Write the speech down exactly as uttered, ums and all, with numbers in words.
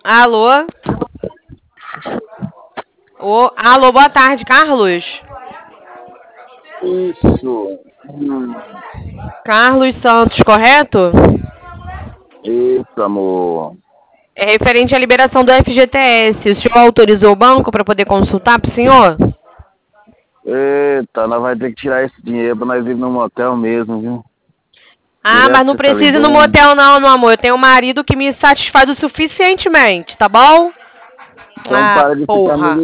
Alô? Ô, alô, boa tarde, Carlos. Isso. Hum. Carlos Santos, correto? Isso, amor. É referente à liberação do F G T S. O senhor autorizou o banco para poder consultar para o senhor? Eita, nós vamos ter que tirar esse dinheiro pra nós ir no motel mesmo, viu? Ah, mas Direto não você tá precisa ir no ligando. motel não, meu amor. Eu tenho um marido que me satisfaz o suficientemente, tá bom? Então Ah, para de ficar me porra.